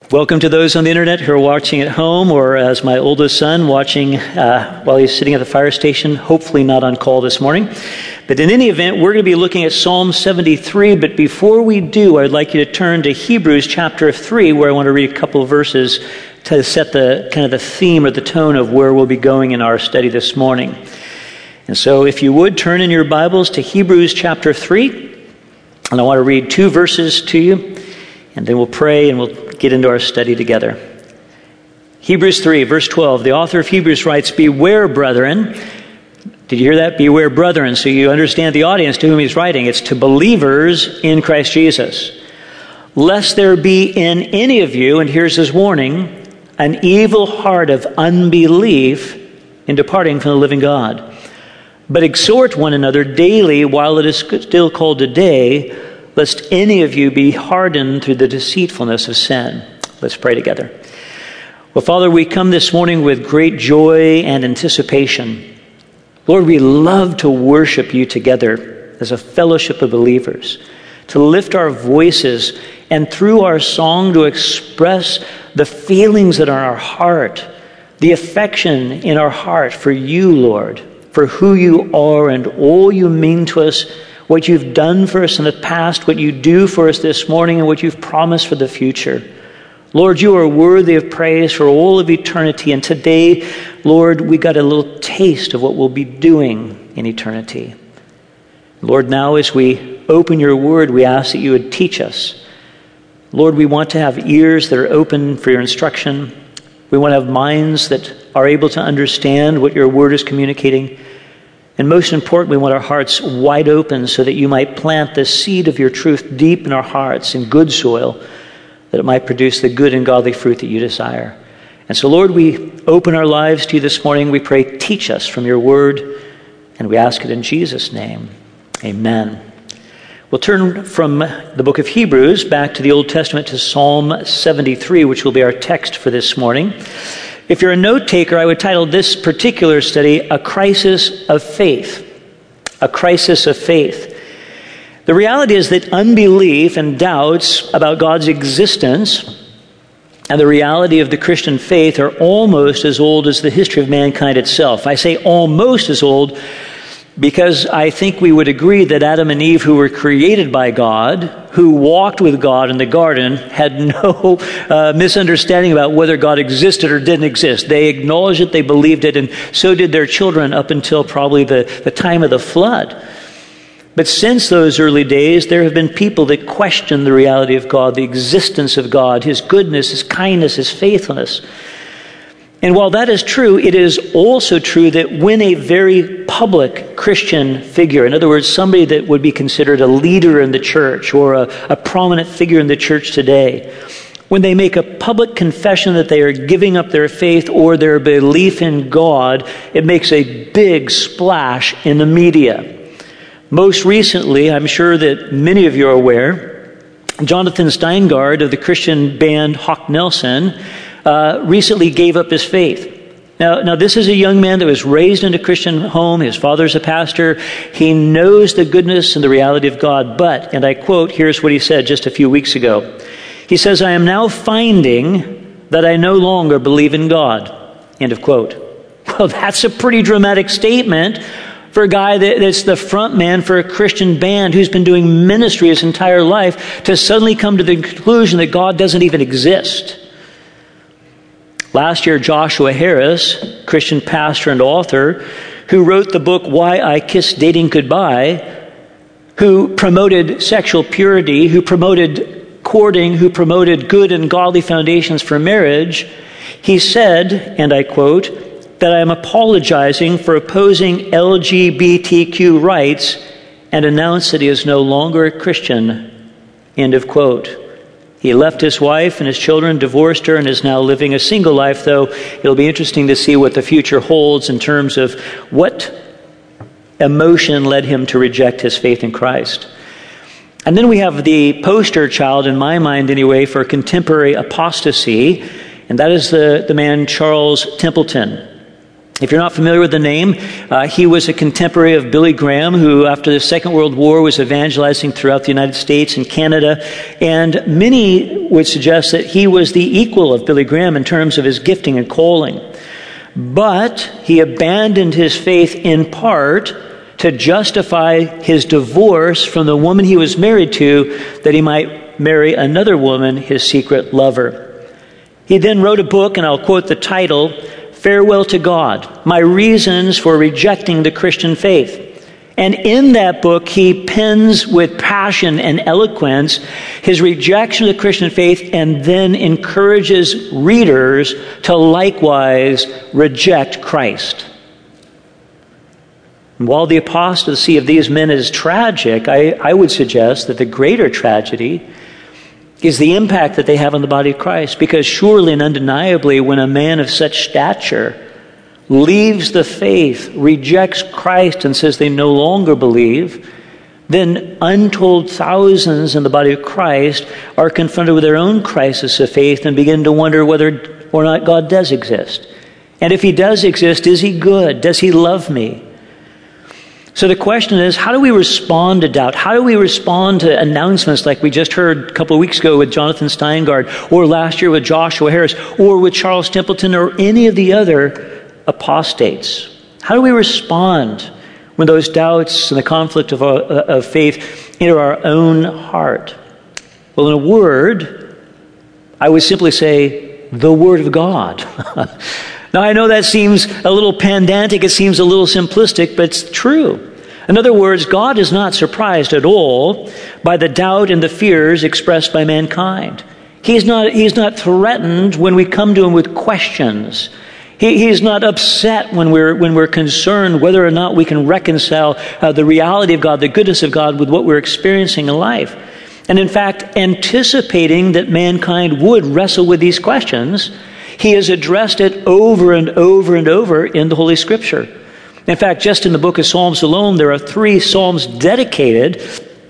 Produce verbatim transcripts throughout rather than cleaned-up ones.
Welcome to those on the internet who are watching at home, or as my oldest son watching uh, while he's sitting at the fire station, hopefully not on call this morning. But in any event, we're going to be looking at Psalm seventy-three, but before we do, I'd like you to turn to Hebrews chapter three, where I want to read a couple of verses to set the kind of the theme or the tone of where we'll be going in our study this morning. And so if you would, turn in your Bibles to Hebrews chapter three, and I want to read two verses to you, and then we'll pray and we'll get into our study together. Hebrews three, verse twelve, the author of Hebrews writes, "Beware, brethren." Did you hear that? Beware, brethren. So you understand the audience to whom he's writing. It's to believers in Christ Jesus. "Lest there be in any of you," and here's his warning, "an evil heart of unbelief in departing from the living God. But exhort one another daily while it is still called today, lest any of you be hardened through the deceitfulness of sin." Let's pray together. Well, Father, we come this morning with great joy and anticipation. Lord, we love to worship you together as a fellowship of believers, to lift our voices and through our song to express the feelings that are in our heart, the affection in our heart for you, Lord, for who you are and all you mean to us, what you've done for us in the past, what you do for us this morning, and what you've promised for the future. Lord, you are worthy of praise for all of eternity. And today, Lord, we got a little taste of what we'll be doing in eternity. Lord, now as we open your word, we ask that you would teach us. Lord, we want to have ears that are open for your instruction. We want to have minds that are able to understand what your word is communicating. And most important, we want our hearts wide open so that you might plant the seed of your truth deep in our hearts in good soil, that it might produce the good and godly fruit that you desire. And so, Lord, we open our lives to you this morning. We pray, teach us from your word, and we ask it in Jesus' name. Amen. We'll turn from the book of Hebrews back to the Old Testament to Psalm seventy-three, which will be our text for this morning. If you're a note taker, I would title this particular study, A Crisis of Faith. A Crisis of Faith. The reality is that unbelief and doubts about God's existence and the reality of the Christian faith are almost as old as the history of mankind itself. I say almost as old because I think we would agree that Adam and Eve, who were created by God, who walked with God in the garden, had no uh, misunderstanding about whether God existed or didn't exist. They acknowledged it, they believed it, and so did their children up until probably the, the time of the flood. But since those early days, there have been people that question the reality of God, the existence of God, his goodness, his kindness, his faithfulness. And while that is true, it is also true that when a very public Christian figure, in other words, somebody that would be considered a leader in the church or a, a prominent figure in the church today, when they make a public confession that they are giving up their faith or their belief in God, it makes a big splash in the media. Most recently, I'm sure that many of you are aware, Jonathan Steingard of the Christian band Hawk Nelson Uh, recently gave up his faith. Now, now, this is a young man that was raised in a Christian home. His father's a pastor. He knows the goodness and the reality of God. But, and I quote, here's what he said just a few weeks ago. He says, "I am now finding that I no longer believe in God." End of quote. Well, that's a pretty dramatic statement for a guy that, that's the front man for a Christian band who's been doing ministry his entire life to suddenly come to the conclusion that God doesn't even exist. Last year, Joshua Harris, Christian pastor and author, who wrote the book Why I Kissed Dating Goodbye, who promoted sexual purity, who promoted courting, who promoted good and godly foundations for marriage, he said, and I quote, that I am apologizing for opposing L G B T Q rights and announced that he is no longer a Christian. End of quote. He left his wife and his children, divorced her, and is now living a single life, though it'll be interesting to see what the future holds in terms of what emotion led him to reject his faith in Christ. And then we have the poster child, in my mind anyway, for contemporary apostasy, and that is the, the man Charles Templeton. If you're not familiar with the name, uh, he was a contemporary of Billy Graham, who after the Second World War was evangelizing throughout the United States and Canada. And many would suggest that he was the equal of Billy Graham in terms of his gifting and calling. But he abandoned his faith in part to justify his divorce from the woman he was married to, that he might marry another woman, his secret lover. He then wrote a book, and I'll quote the title, Farewell to God, My Reasons for Rejecting the Christian Faith. And in that book, he pens with passion and eloquence his rejection of the Christian faith, and then encourages readers to likewise reject Christ. And while the apostasy of these men is tragic, I, I would suggest that the greater tragedy is the impact that they have on the body of Christ. Because surely and undeniably, when a man of such stature leaves the faith, rejects Christ, and says they no longer believe, then untold thousands in the body of Christ are confronted with their own crisis of faith and begin to wonder whether or not God does exist. And if he does exist, is he good? Does he love me? So the question is, how do we respond to doubt? How do we respond to announcements like we just heard a couple of weeks ago with Jonathan Steingard, or last year with Joshua Harris, or with Charles Templeton, or any of the other apostates? How do we respond when those doubts and the conflict of, our, of faith enter our own heart? Well, in a word, I would simply say, the Word of God. Now, I know that seems a little pedantic, it seems a little simplistic, but it's true. In other words, God is not surprised at all by the doubt and the fears expressed by mankind. He's not, he's not threatened when we come to him with questions. He, he's not upset when we're, when we're concerned whether or not we can reconcile uh, the reality of God, the goodness of God, with what we're experiencing in life. And in fact, anticipating that mankind would wrestle with these questions, he has addressed it over and over and over in the Holy Scripture. In fact, just in the book of Psalms alone, there are three psalms dedicated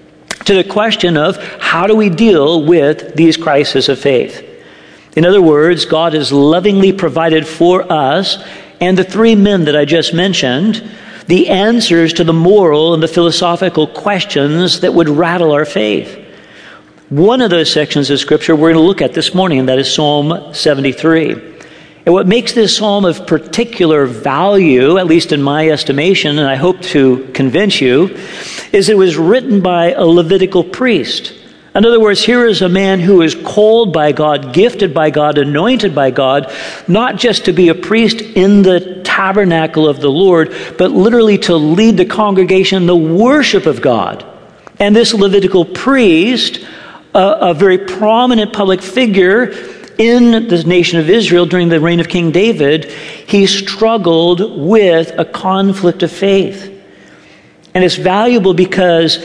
to the question of how do we deal with these crises of faith. In other words, God has lovingly provided for us and the three men that I just mentioned the answers to the moral and the philosophical questions that would rattle our faith. One of those sections of Scripture we're going to look at this morning, and that is Psalm seventy-three. And what makes this psalm of particular value, at least in my estimation, and I hope to convince you, is it was written by a Levitical priest. In other words, here is a man who is called by God, gifted by God, anointed by God, not just to be a priest in the tabernacle of the Lord, but literally to lead the congregation in the worship of God. And this Levitical priest, a, a very prominent public figure in the nation of Israel during the reign of King David, he struggled with a conflict of faith. And it's valuable because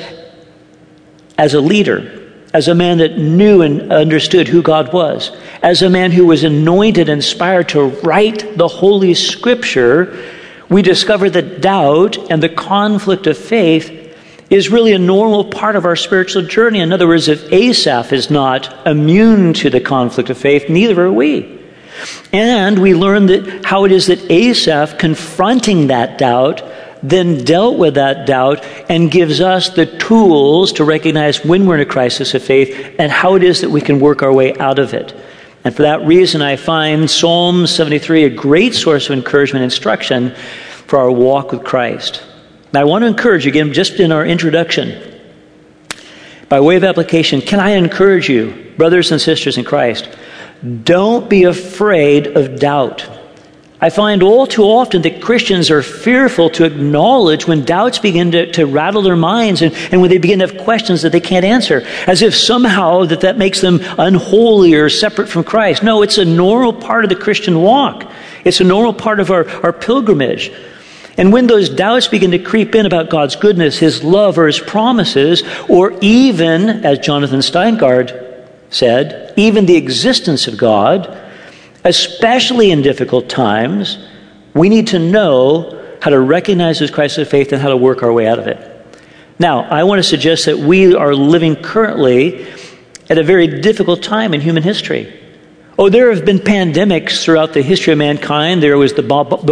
as a leader, as a man that knew and understood who God was, as a man who was anointed and inspired to write the Holy Scripture, we discover that doubt and the conflict of faith is really a normal part of our spiritual journey. In other words, if Asaph is not immune to the conflict of faith, neither are we. And we learn that how it is that Asaph, confronting that doubt, then dealt with that doubt and gives us the tools to recognize when we're in a crisis of faith and how it is that we can work our way out of it. And for that reason, I find Psalm seventy-three a great source of encouragement and instruction for our walk with Christ. Now, I want to encourage you, again, just in our introduction, by way of application, can I encourage you, brothers and sisters in Christ, don't be afraid of doubt. I find all too often that Christians are fearful to acknowledge when doubts begin to, to rattle their minds and, and when they begin to have questions that they can't answer, as if somehow that that makes them unholy or separate from Christ. No, it's a normal part of the Christian walk. It's a normal part of our, our pilgrimage. And when those doubts begin to creep in about God's goodness, His love, or His promises, or even, as Jonathan Steingard said, even the existence of God, especially in difficult times, we need to know how to recognize this crisis of faith and how to work our way out of it. Now, I want to suggest that we are living currently at a very difficult time in human history. Oh, there have been pandemics throughout the history of mankind. There was the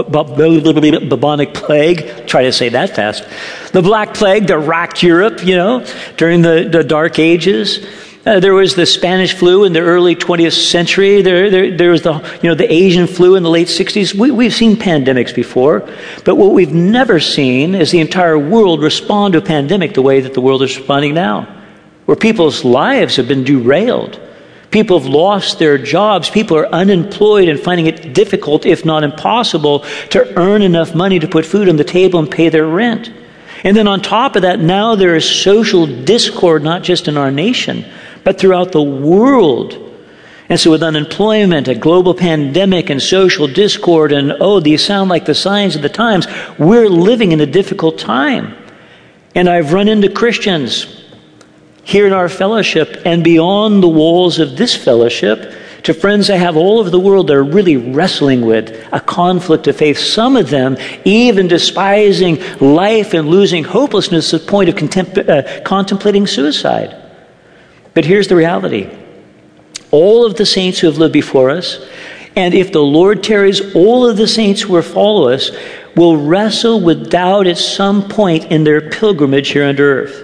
bubonic plague. Try to say that fast. The Black Plague that racked Europe, you know, during the, the Dark Ages. Uh, there was the Spanish flu in the early twentieth century. There, there, there was the, you know, the Asian flu in the late sixties. We, we've seen pandemics before, but what we've never seen is the entire world respond to a pandemic the way that the world is responding now, where people's lives have been derailed. People have lost their jobs. People are unemployed and finding it difficult, if not impossible, to earn enough money to put food on the table and pay their rent. And then on top of that, now there is social discord, not just in our nation, but throughout the world. And so with unemployment, a global pandemic, and social discord, and oh, these sound like the signs of the times, we're living in a difficult time. And I've run into Christians here in our fellowship and beyond the walls of this fellowship, to friends I have all over the world that are really wrestling with a conflict of faith. Some of them even despising life and losing hopelessness to the point of contem- uh, contemplating suicide. But here's the reality. All of the saints who have lived before us, and if the Lord tarries, all of the saints who will follow us, will wrestle with doubt at some point in their pilgrimage here on earth.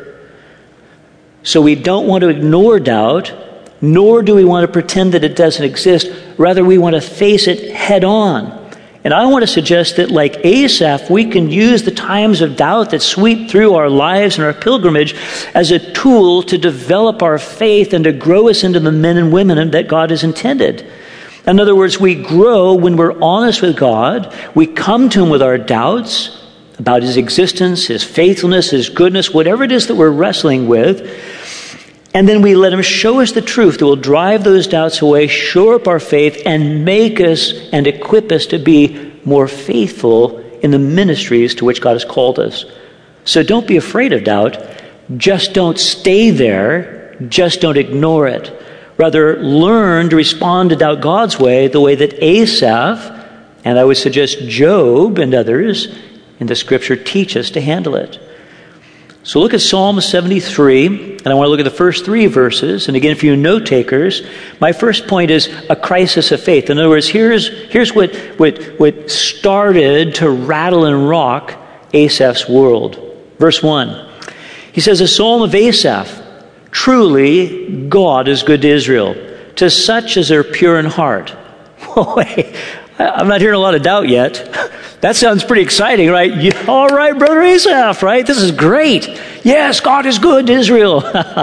So we don't want to ignore doubt, nor do we want to pretend that it doesn't exist. Rather, we want to face it head on. And I want to suggest that, like Asaph, we can use the times of doubt that sweep through our lives and our pilgrimage as a tool to develop our faith and to grow us into the men and women that God has intended. In other words, we grow when we're honest with God. We come to Him with our doubts about His existence, His faithfulness, His goodness, whatever it is that we're wrestling with. And then we let Him show us the truth that will drive those doubts away, shore up our faith, and make us and equip us to be more faithful in the ministries to which God has called us. So don't be afraid of doubt. Just don't stay there. Just don't ignore it. Rather, learn to respond to doubt God's way, the way that Asaph, and I would suggest Job and others in the Scripture, teach us to handle it. So look at Psalm seventy-three, and I want to look at the first three verses. And again, for you note takers, my first point is a crisis of faith. In other words, here's, here's what, what, what started to rattle and rock Asaph's world. Verse one, he says, a psalm of Asaph, truly God is good to Israel, to such as are pure in heart. Boy, I'm not hearing a lot of doubt yet. That sounds pretty exciting, right? Yeah, all right, Brother Asaph, right? This is great. Yes, God is good to Israel.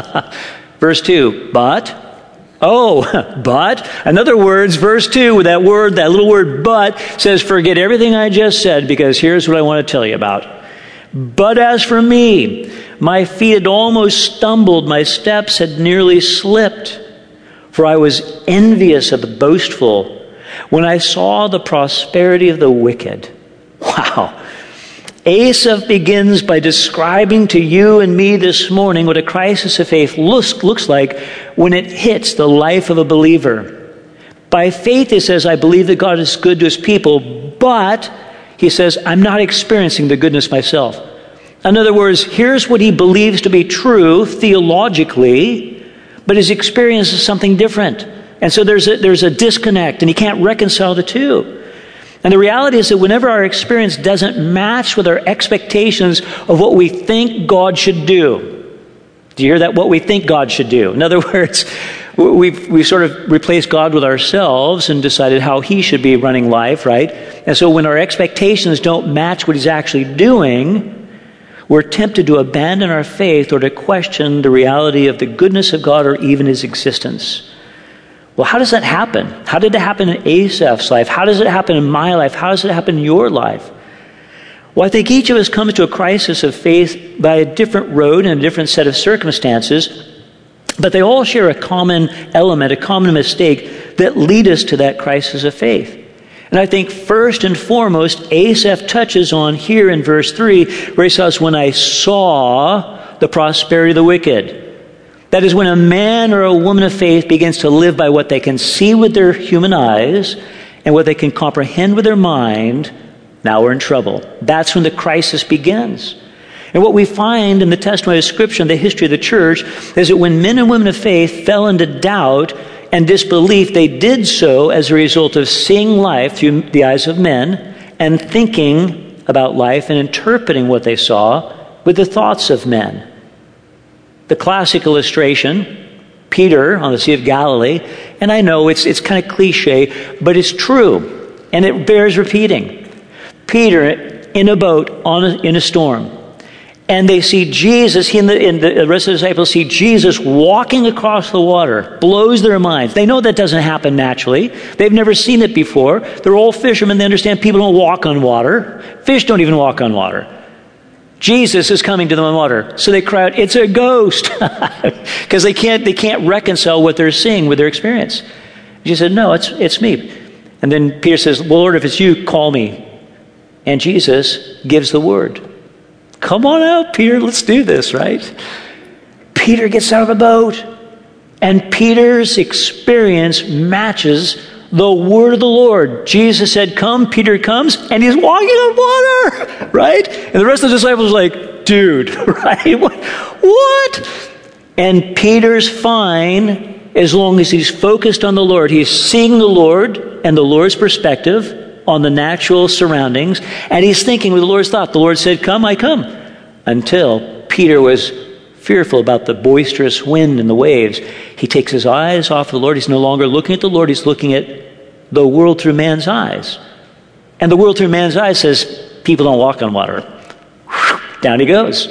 Verse two, but, oh, but, in other words, verse two, with that word, that little word but, says, forget everything I just said, because here's what I want to tell you about. But as for me, my feet had almost stumbled, my steps had nearly slipped, for I was envious of the boastful when I saw the prosperity of the wicked. Wow. Asaph begins by describing to you and me this morning what a crisis of faith looks, looks like when it hits the life of a believer. By faith, he says, I believe that God is good to His people, but, he says, I'm not experiencing the goodness myself. In other words, here's what he believes to be true theologically, but his experience is something different. And so there's a, there's a disconnect, and he can't reconcile the two. And the reality is that whenever our experience doesn't match with our expectations of what we think God should do, do you hear that? What we think God should do. In other words, we've, we've sort of replaced God with ourselves and decided how He should be running life, right? And so when our expectations don't match what He's actually doing, we're tempted to abandon our faith or to question the reality of the goodness of God or even His existence. Well, how does that happen? How did it happen in Asaph's life? How does it happen in my life? How does it happen in your life? Well, I think each of us comes to a crisis of faith by a different road and a different set of circumstances, but they all share a common element, a common mistake that lead us to that crisis of faith. And I think first and foremost, Asaph touches on here in verse three, where he says, when I saw the prosperity of the wicked. That is when a man or a woman of faith begins to live by what they can see with their human eyes and what they can comprehend with their mind. Now we're in trouble. That's when the crisis begins. And what we find in the testimony of Scripture and the history of the church is that when men and women of faith fell into doubt and disbelief, they did so as a result of seeing life through the eyes of men and thinking about life and interpreting what they saw with the thoughts of men. The classic illustration, Peter on the Sea of Galilee, and I know it's it's kind of cliche, but it's true, and it bears repeating. Peter in a boat on a, in a storm, and they see Jesus, he and the, and the rest of the disciples see Jesus walking across the water, blows their minds. They know that doesn't happen naturally. They've never seen it before. They're all fishermen. They understand people don't walk on water. Fish don't even walk on water. Jesus is coming to them on water. So they cry out, "It's a ghost," because they can't they can't reconcile what they're seeing with their experience. Jesus said, "No, it's it's me." And then Peter says, "Lord, if it's you, call me." And Jesus gives the word. Come on out, Peter, let's do this, right? Peter gets out of the boat, and Peter's experience matches the word of the Lord. Jesus said, "Come," Peter comes, and he's walking on water, right? And the rest of the disciples are like, "Dude," right? What? What? And Peter's fine as long as he's focused on the Lord. He's seeing the Lord and the Lord's perspective on the natural surroundings, and he's thinking with the Lord's thought. The Lord said, "Come, I come." Until Peter was fearful about the boisterous wind and the waves. He takes his eyes off the Lord. He's no longer looking at the Lord. He's looking at the world through man's eyes. And the world through man's eyes says, people don't walk on water. Down he goes.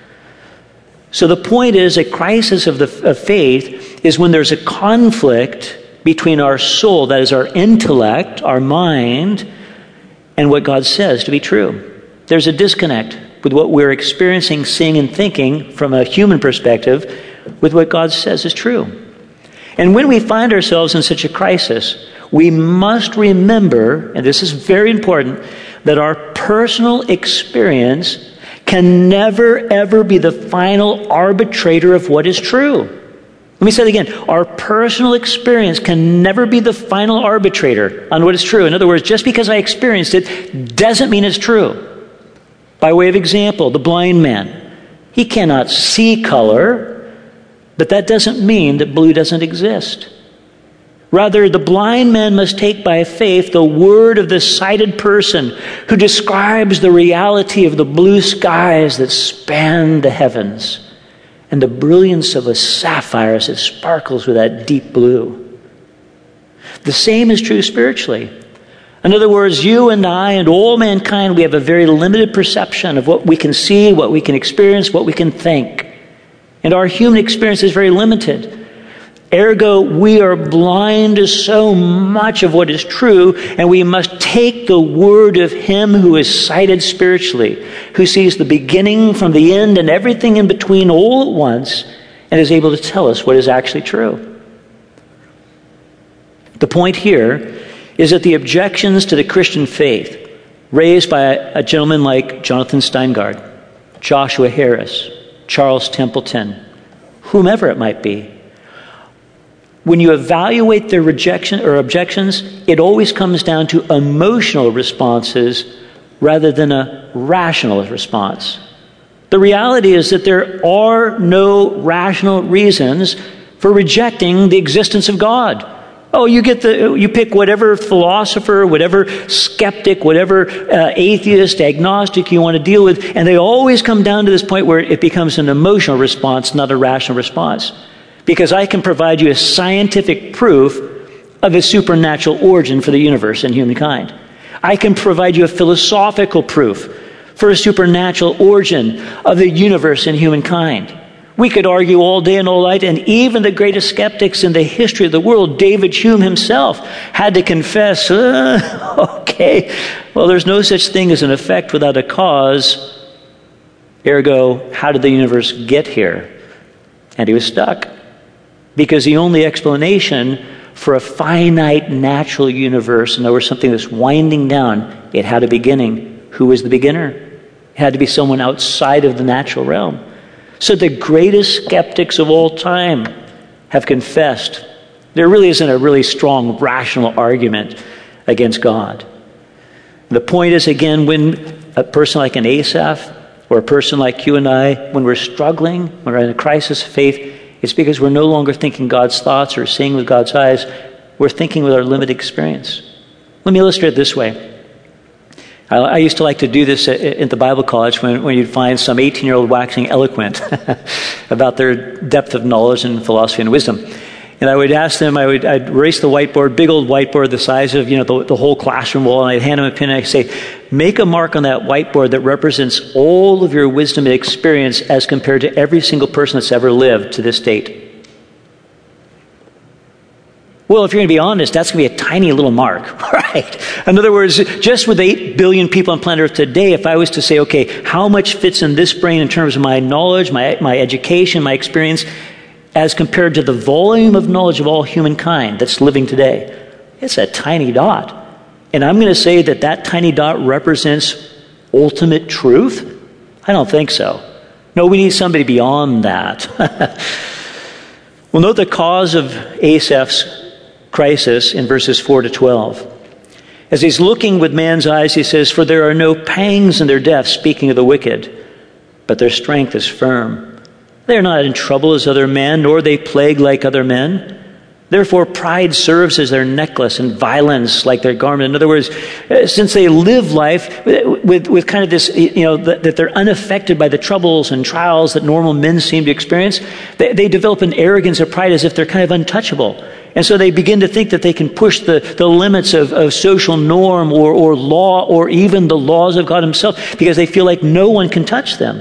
So the point is, a crisis of, the, of faith is when there's a conflict between our soul, that is our intellect, our mind, and what God says to be true. There's a disconnect with what we're experiencing, seeing, and thinking from a human perspective with what God says is true. And when we find ourselves in such a crisis, we must remember, and this is very important, that our personal experience can never, ever be the final arbitrator of what is true. Let me say it again. Our personal experience can never be the final arbitrator on what is true. In other words, just because I experienced it doesn't mean it's true. By way of example, the blind man. He cannot see color, but that doesn't mean that blue doesn't exist. Rather, the blind man must take by faith the word of the sighted person who describes the reality of the blue skies that span the heavens and the brilliance of a sapphire as it sparkles with that deep blue. The same is true spiritually. In other words, you and I and all mankind, we have a very limited perception of what we can see, what we can experience, what we can think. And our human experience is very limited. Ergo, we are blind to so much of what is true, and we must take the word of him who is sighted spiritually, who sees the beginning from the end and everything in between all at once, and is able to tell us what is actually true. The point here is that the objections to the Christian faith raised by a, a gentleman like Jonathan Steingard, Joshua Harris, Charles Templeton, whomever it might be, when you evaluate their rejection or objections, it always comes down to emotional responses rather than a rational response. The reality is that there are no rational reasons for rejecting the existence of God. Oh, you get the you pick whatever philosopher, whatever skeptic, whatever uh, atheist, agnostic you want to deal with, and they always come down to this point where it becomes an emotional response, not a rational response. Because I can provide you a scientific proof of a supernatural origin for the universe and humankind. I can provide you a philosophical proof for a supernatural origin of the universe and humankind. We could argue all day and all night, and even the greatest skeptics in the history of the world, David Hume himself, had to confess, uh, okay, well, there's no such thing as an effect without a cause. Ergo, how did the universe get here? And he was stuck. Because the only explanation for a finite natural universe, in other words, something that's winding down, it had a beginning. Who was the beginner? It had to be someone outside of the natural realm. So the greatest skeptics of all time have confessed. There really isn't a really strong rational argument against God. The point is, again, when a person like an Asaph or a person like you and I, when we're struggling, when we're in a crisis of faith, It's because we're no longer thinking God's thoughts or seeing with God's eyes. We're thinking with our limited experience. Let me illustrate it this way. I, I used to like to do this at, at the Bible college when, when you'd find some eighteen-year-old waxing eloquent about their depth of knowledge and philosophy and wisdom. And I would ask them, I would, I'd erase the whiteboard, big old whiteboard the size of, you know, the, the whole classroom wall, and I'd hand them a pen and I'd say, make a mark on that whiteboard that represents all of your wisdom and experience as compared to every single person that's ever lived to this date. Well, if you're going to be honest, that's going to be a tiny little mark, right? In other words, just with eight billion people on planet Earth today, if I was to say, okay, how much fits in this brain in terms of my knowledge, my, my education, my experience, as compared to the volume of knowledge of all humankind that's living today, it's a tiny dot. And I'm going to say that that tiny dot represents ultimate truth? I don't think so. No, we need somebody beyond that. Well, note the cause of Asaph's crisis in verses four to twelve. As he's looking with man's eyes, he says, for there are no pangs in their death, speaking of the wicked, but their strength is firm. They are not in trouble as other men, nor they plague like other men. Therefore, pride serves as their necklace and violence like their garment. In other words, since they live life with, with kind of this, you know, that, that they're unaffected by the troubles and trials that normal men seem to experience, they, they develop an arrogance or pride as if they're kind of untouchable. And so they begin to think that they can push the, the limits of, of social norm or, or law or even the laws of God himself because they feel like no one can touch them.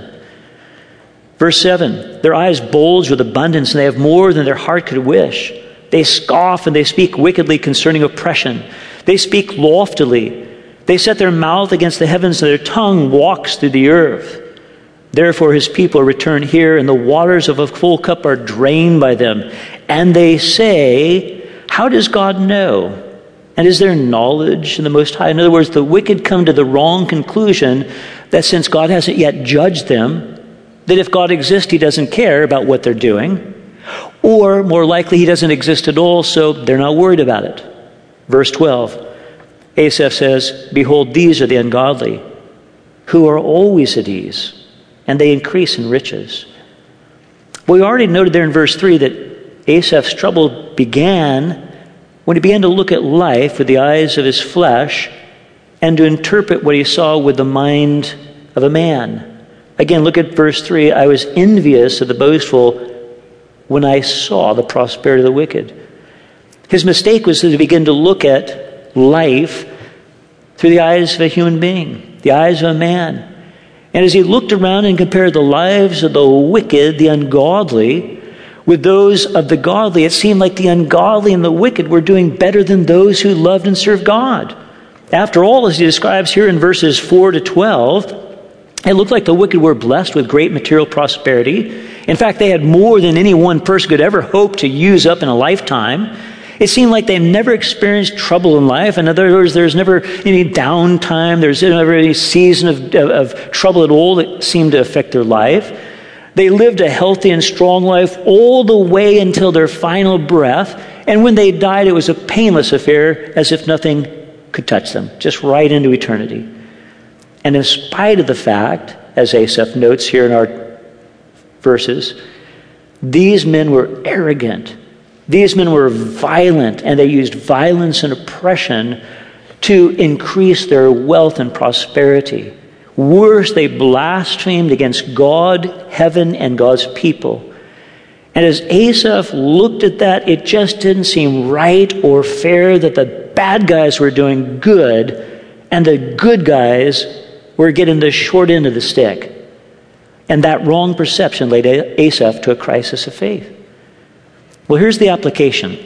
Verse seven, their eyes bulge with abundance, and they have more than their heart could wish. They scoff and they speak wickedly concerning oppression. They speak loftily. They set their mouth against the heavens, and their tongue walks through the earth. Therefore his people return here, and the waters of a full cup are drained by them. And they say, how does God know? And is there knowledge in the Most High? In other words, the wicked come to the wrong conclusion that since God hasn't yet judged them, that if God exists, he doesn't care about what they're doing. Or, more likely, he doesn't exist at all, so they're not worried about it. Verse twelve, Asaph says, behold, these are the ungodly, who are always at ease, and they increase in riches. Well, we already noted there in verse three that Asaph's trouble began when he began to look at life with the eyes of his flesh and to interpret what he saw with the mind of a man. Again, look at verse three. I was envious of the boastful when I saw the prosperity of the wicked. His mistake was to begin to look at life through the eyes of a human being, the eyes of a man. And as he looked around and compared the lives of the wicked, the ungodly, with those of the godly, it seemed like the ungodly and the wicked were doing better than those who loved and served God. After all, as he describes here in verses four to twelve, it looked like the wicked were blessed with great material prosperity. In fact, they had more than any one person could ever hope to use up in a lifetime. It seemed like they never experienced trouble in life. In other words, there's never any downtime. There's never any season of, of, of trouble at all that seemed to affect their life. They lived a healthy and strong life all the way until their final breath. And when they died, it was a painless affair, as if nothing could touch them, just right into eternity. And in spite of the fact, as Asaph notes here in our verses, these men were arrogant. These men were violent, and they used violence and oppression to increase their wealth and prosperity. Worse, they blasphemed against God, heaven, and God's people. And as Asaph looked at that, it just didn't seem right or fair that the bad guys were doing good and the good guys were getting the short end of the stick. And that wrong perception led Asaph to a crisis of faith. Well, here's the application.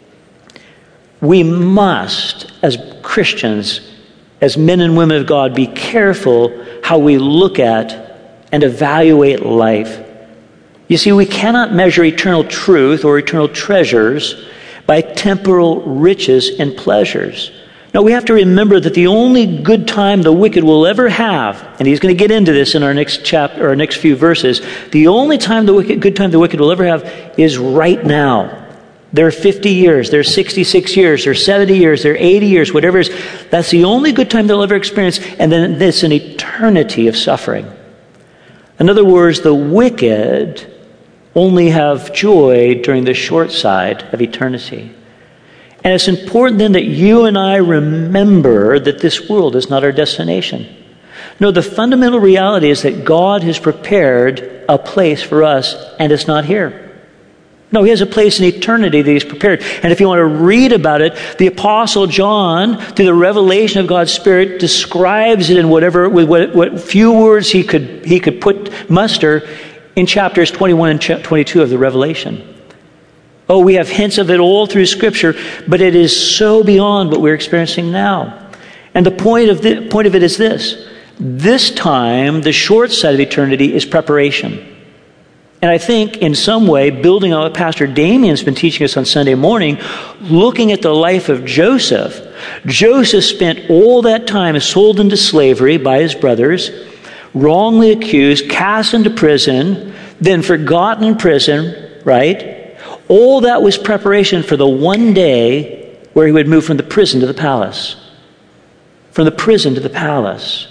We must, as Christians, as men and women of God, be careful how we look at and evaluate life. You see, we cannot measure eternal truth or eternal treasures by temporal riches and pleasures. Now, we have to remember that the only good time the wicked will ever have, and he's going to get into this in our next chapter, or our next few verses, the only time the wicked, good time the wicked will ever have is right now. They're fifty years, they're sixty-six years, they're seventy years, they're eighty years, whatever it is. That's the only good time they'll ever experience, and then it's an eternity of suffering. In other words, the wicked only have joy during the short side of eternity. And it's important then that you and I remember that this world is not our destination. No, the fundamental reality is that God has prepared a place for us, and it's not here. No, he has a place in eternity that he's prepared. And if you want to read about it, the Apostle John, through the revelation of God's Spirit, describes it in whatever, with what, what few words he could he could put muster in chapters twenty-one and twenty-two of the Revelation. Oh, we have hints of it all through Scripture, but it is so beyond what we're experiencing now. And the point of the point of it is this: this time, the short side of eternity is preparation. And I think in some way, building on what Pastor Damien's been teaching us on Sunday morning, looking at the life of Joseph, Joseph spent all that time sold into slavery by his brothers, wrongly accused, cast into prison, then forgotten in prison, right? All that was preparation for the one day where he would move from the prison to the palace. From the prison to the palace.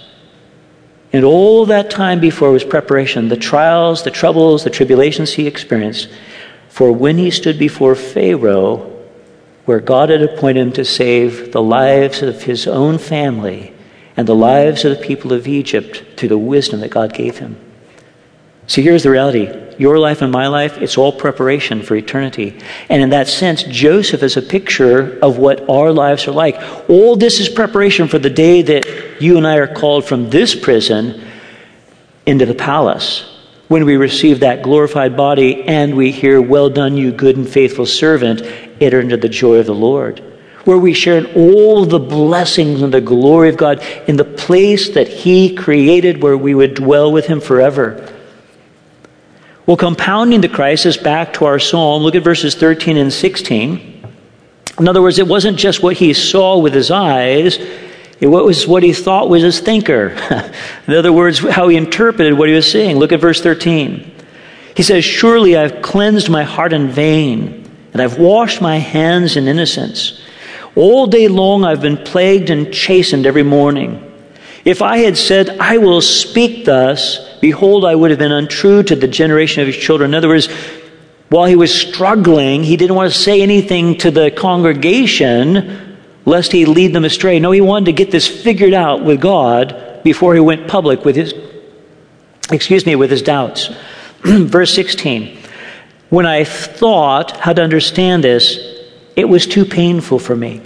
And all that time before was preparation, the trials, the troubles, the tribulations he experienced, for when he stood before Pharaoh, where God had appointed him to save the lives of his own family and the lives of the people of Egypt through the wisdom that God gave him. See, here's the reality. Your life and my life, it's all preparation for eternity. And in that sense, Joseph is a picture of what our lives are like. All this is preparation for the day that you and I are called from this prison into the palace, when we receive that glorified body and we hear, "Well done, you good and faithful servant, enter into the joy of the Lord," where we share in all the blessings and the glory of God in the place that he created, where we would dwell with him forever. Well, compounding the crisis back to our psalm, look at verses thirteen and sixteen. In other words, it wasn't just what he saw with his eyes, it was what he thought was his thinker. In other words, how he interpreted what he was seeing. Look at verse thirteen. He says, "Surely I've cleansed my heart in vain, and I've washed my hands in innocence. All day long I've been plagued and chastened every morning. If I had said, 'I will speak thus,' behold, I would have been untrue to the generation of his children." In other words, while he was struggling, he didn't want to say anything to the congregation lest he lead them astray. No, he wanted to get this figured out with God before he went public with his, excuse me, with his doubts. Verse sixteen, "When I thought how to understand this, it was too painful for me."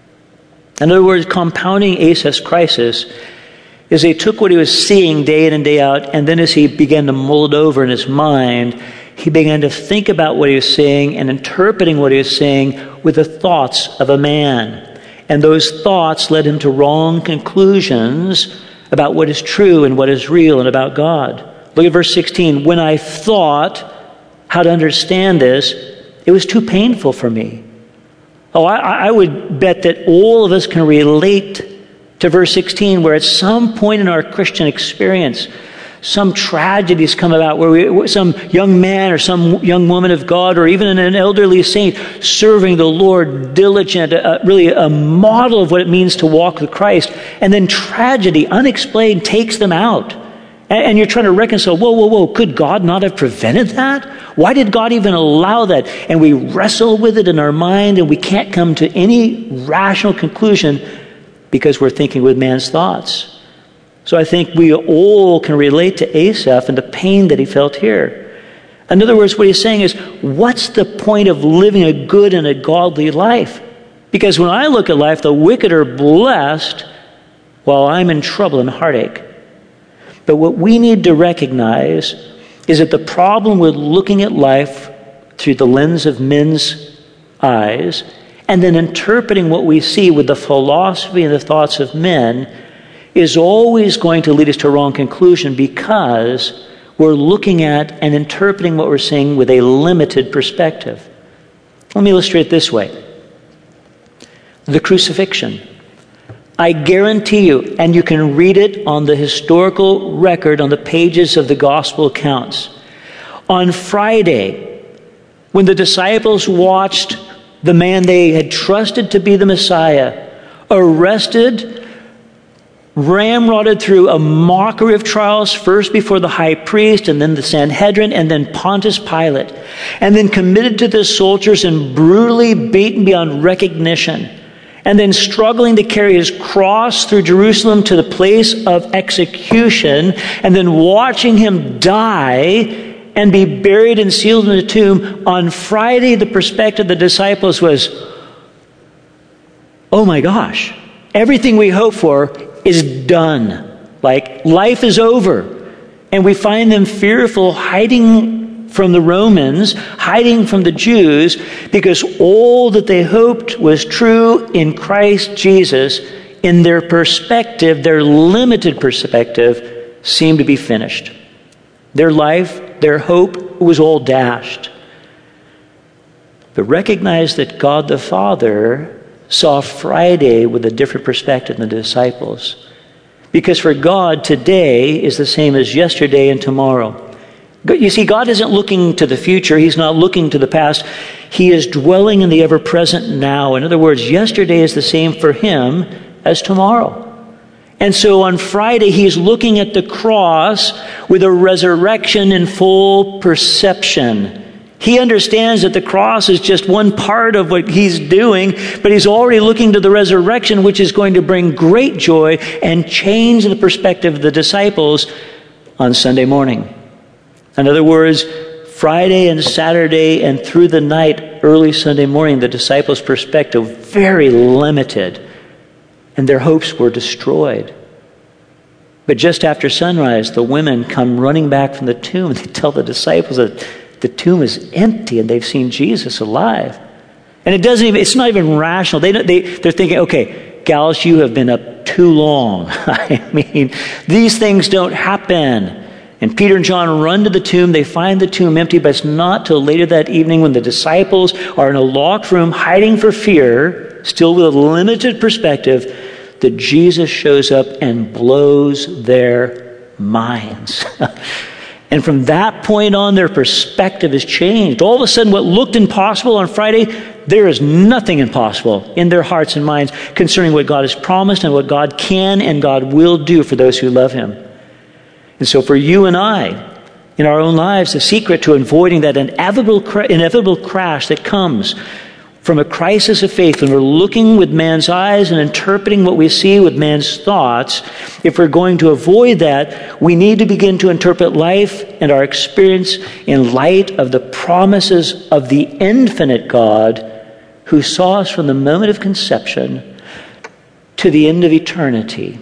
In other words, compounding Asaph's crisis is he took what he was seeing day in and day out, and then as he began to mull it over in his mind, he began to think about what he was seeing and interpreting what he was seeing with the thoughts of a man. And those thoughts led him to wrong conclusions about what is true and what is real and about God. Look at verse sixteen. "When I thought how to understand this, it was too painful for me." Oh, I, I would bet that all of us can relate to verse sixteen, where at some point in our Christian experience, some tragedies come about where we, some young man or some young woman of God, or even an elderly saint serving the Lord, diligent, uh, really a model of what it means to walk with Christ, and then tragedy, unexplained, takes them out. And, and you're trying to reconcile, whoa, whoa, whoa, could God not have prevented that? Why did God even allow that? And we wrestle with it in our mind, and we can't come to any rational conclusion because we're thinking with man's thoughts. So I think we all can relate to Asaph and the pain that he felt here. In other words, what he's saying is, what's the point of living a good and a godly life? Because when I look at life, the wicked are blessed while I'm in trouble and heartache. But what we need to recognize is that the problem with looking at life through the lens of men's eyes and then interpreting what we see with the philosophy and the thoughts of men is always going to lead us to a wrong conclusion, because we're looking at and interpreting what we're seeing with a limited perspective. Let me illustrate it this way. The crucifixion. I guarantee you, and you can read it on the historical record on the pages of the gospel accounts. On Friday, when the disciples watched the man they had trusted to be the Messiah arrested, ramrodded through a mockery of trials, first before the high priest, and then the Sanhedrin, and then Pontius Pilate, and then committed to the soldiers and brutally beaten beyond recognition, and then struggling to carry his cross through Jerusalem to the place of execution, and then watching him die and be buried and sealed in the tomb. On Friday, the perspective of the disciples was, oh my gosh, everything we hope for is done. Like, life is over. And we find them fearful, hiding from the Romans, hiding from the Jews, because all that they hoped was true in Christ Jesus, in their perspective, their limited perspective, seemed to be finished. Their life, their hope was all dashed. But recognize that God the Father saw Friday with a different perspective than the disciples. Because for God, today is the same as yesterday and tomorrow. You see, God isn't looking to the future. He's not looking to the past. He is dwelling in the ever-present now. In other words, yesterday is the same for him as tomorrow. And so on Friday, he's looking at the cross with a resurrection in full perception. He understands that the cross is just one part of what he's doing, but he's already looking to the resurrection, which is going to bring great joy and change the perspective of the disciples on Sunday morning. In other words, Friday and Saturday and through the night, early Sunday morning, the disciples' perspective very limited, and their hopes were destroyed. But just after sunrise, the women come running back from the tomb, and they tell the disciples that the tomb is empty and they've seen Jesus alive. And it doesn't even, it's not even rational. They, they, they're thinking, okay, gals, you have been up too long. I mean, these things don't happen. And Peter and John run to the tomb. They find the tomb empty, but it's not till later that evening when the disciples are in a locked room hiding for fear, still with a limited perspective, that Jesus shows up and blows their minds. And from that point on, their perspective has changed. All of a sudden, what looked impossible on Friday, there is nothing impossible in their hearts and minds concerning what God has promised and what God can and God will do for those who love him. And so for you and I, in our own lives, the secret to avoiding that inevitable, inevitable crash that comes from a crisis of faith, when we're looking with man's eyes and interpreting what we see with man's thoughts, if we're going to avoid that, we need to begin to interpret life and our experience in light of the promises of the infinite God who saw us from the moment of conception to the end of eternity.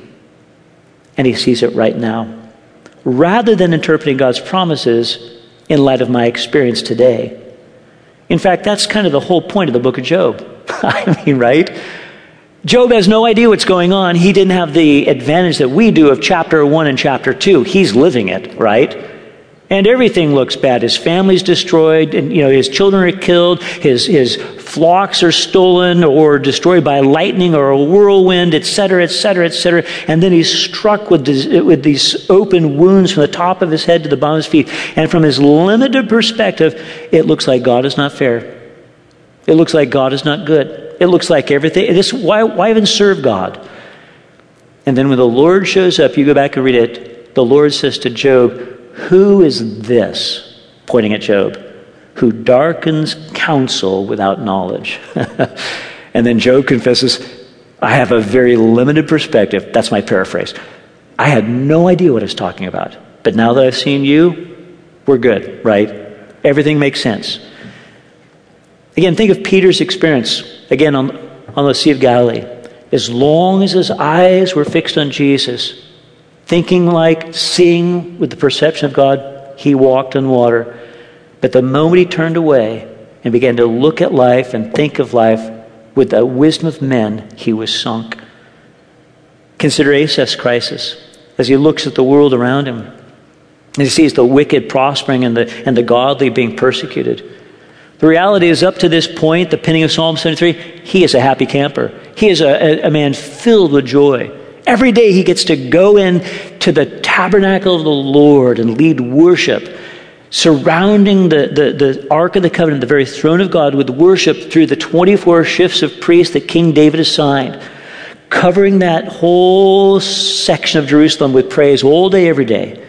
And he sees it right now. Rather than interpreting God's promises in light of my experience today. In fact, that's kind of the whole point of the book of Job. I mean, right? Job has no idea what's going on. He didn't have the advantage that we do of chapter one and chapter two. He's living it, right? And everything looks bad. His family's destroyed, and you know, his children are killed, his his flocks are stolen or destroyed by lightning or a whirlwind, et cetera, et cetera, et cetera. And then he's struck with this, with these open wounds from the top of his head to the bottom of his feet. And from his limited perspective, it looks like God is not fair. It looks like God is not good. It looks like everything. This, why, why even serve God? And then when the Lord shows up, you go back and read it, the Lord says to Job, "Who is this," pointing at Job, "who darkens counsel without knowledge?" And then Job confesses, "I have a very limited perspective." That's my paraphrase. "I had no idea what I was talking about. But now that I've seen you, we're good, right? Everything makes sense." Again, think of Peter's experience, again, on, on the Sea of Galilee. As long as his eyes were fixed on Jesus, thinking like, seeing with the perception of God, he walked on water. But the moment he turned away and began to look at life and think of life with the wisdom of men, he was sunk. Consider Asaph's crisis as he looks at the world around him. And he sees the wicked prospering and the, and the godly being persecuted. The reality is, up to this point, the penning of Psalm seventy-three, he is a happy camper. He is a, a, a man filled with joy. Every day he gets to go in to the tabernacle of the Lord and lead worship, surrounding the, the, the Ark of the Covenant, the very throne of God, with worship through the twenty-four shifts of priests that King David assigned. covering that whole section of Jerusalem with praise all day, every day,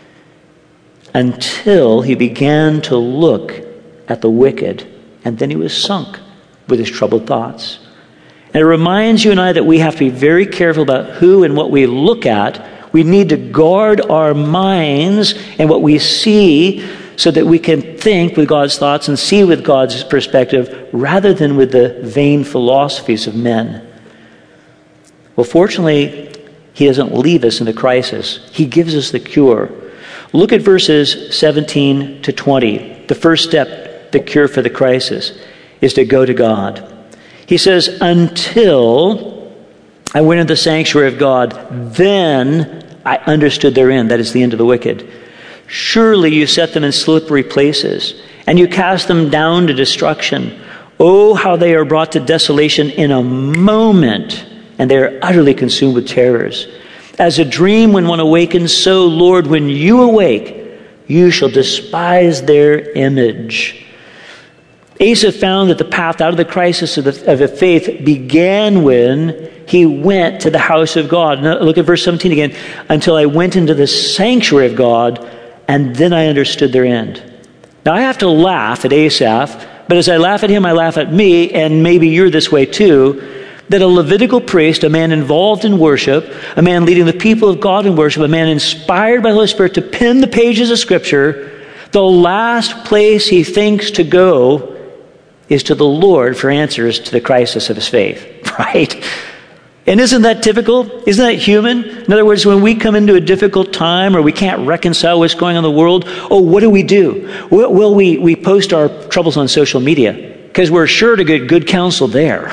until he began to look at the wicked, and then he was sunk with his troubled thoughts. And it reminds you and I that we have to be very careful about who and what we look at. We need to guard our minds and what we see so that we can think with God's thoughts and see with God's perspective rather than with the vain philosophies of men. Well, fortunately, he doesn't leave us in the crisis. He gives us the cure. Look at verses seventeen to twenty. The first step, the cure for the crisis, is to go to God. He says, until I went into the sanctuary of God, then I understood their end. That is the end of the wicked. Surely you set them in slippery places, and you cast them down to destruction. Oh, how they are brought to desolation in a moment, and they are utterly consumed with terrors. As a dream when one awakens, so, Lord, when you awake, you shall despise their image. Asa found that the path out of the crisis of the, of the faith began when he went to the house of God. Now, look at verse seventeen again. Until I went into the sanctuary of God, and then I understood their end. Now, I have to laugh at Asaph, but as I laugh at him, I laugh at me, and maybe you're this way too, that a Levitical priest, a man involved in worship, a man leading the people of God in worship, a man inspired by the Holy Spirit to pen the pages of Scripture, the last place he thinks to go is to the Lord for answers to the crisis of his faith, right? And isn't that typical? Isn't that human? In other words, when we come into a difficult time or we can't reconcile what's going on in the world, oh, what do we do? Well, we, we post our troubles on social media because we're sure to get good counsel there.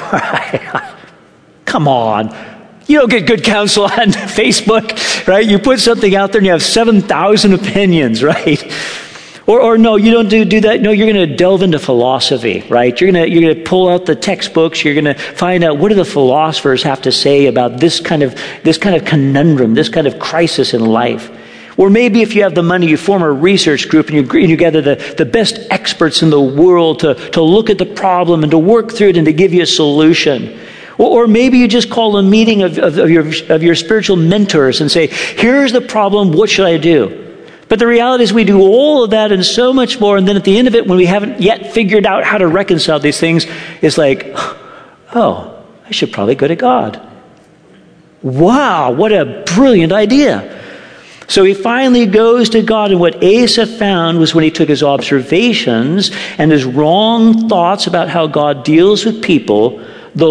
Come on. You don't get good counsel on Facebook, right? You put something out there and you have seven thousand opinions, right? Or, or no, you don't do, do that. No, you're going to delve into philosophy, right? You're going to you're going to pull out the textbooks. You're going to find out what do the philosophers have to say about this kind of this kind of conundrum, this kind of crisis in life. Or maybe if you have the money, you form a research group and you, you gather the, the best experts in the world to, to look at the problem and to work through it and to give you a solution. Or, or maybe you just call a meeting of, of, of, your, of your spiritual mentors and say, here's the problem, what should I do? But the reality is we do all of that and so much more, and then at the end of it, when we haven't yet figured out how to reconcile these things, it's like, oh, I should probably go to God. Wow, what a brilliant idea. So he finally goes to God, and what Asa found was when he took his observations and his wrong thoughts about how God deals with people, the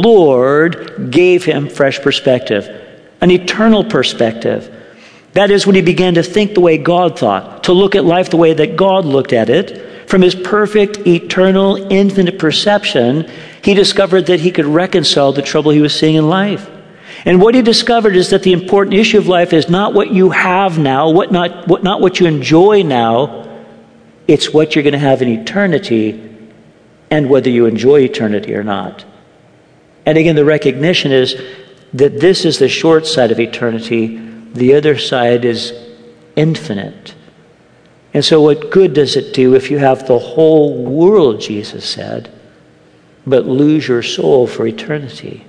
Lord gave him fresh perspective, an eternal perspective. That is, when he began to think the way God thought, to look at life the way that God looked at it. From his perfect, eternal, infinite perception, he discovered that he could reconcile the trouble he was seeing in life. And what he discovered is that the important issue of life is not what you have now, what not what not what you enjoy now. It's what you're going to have in eternity and whether you enjoy eternity or not. And again, the recognition is that this is the short side of eternity. The other side is infinite. And so what good does it do if you have the whole world, Jesus said, but lose your soul for eternity?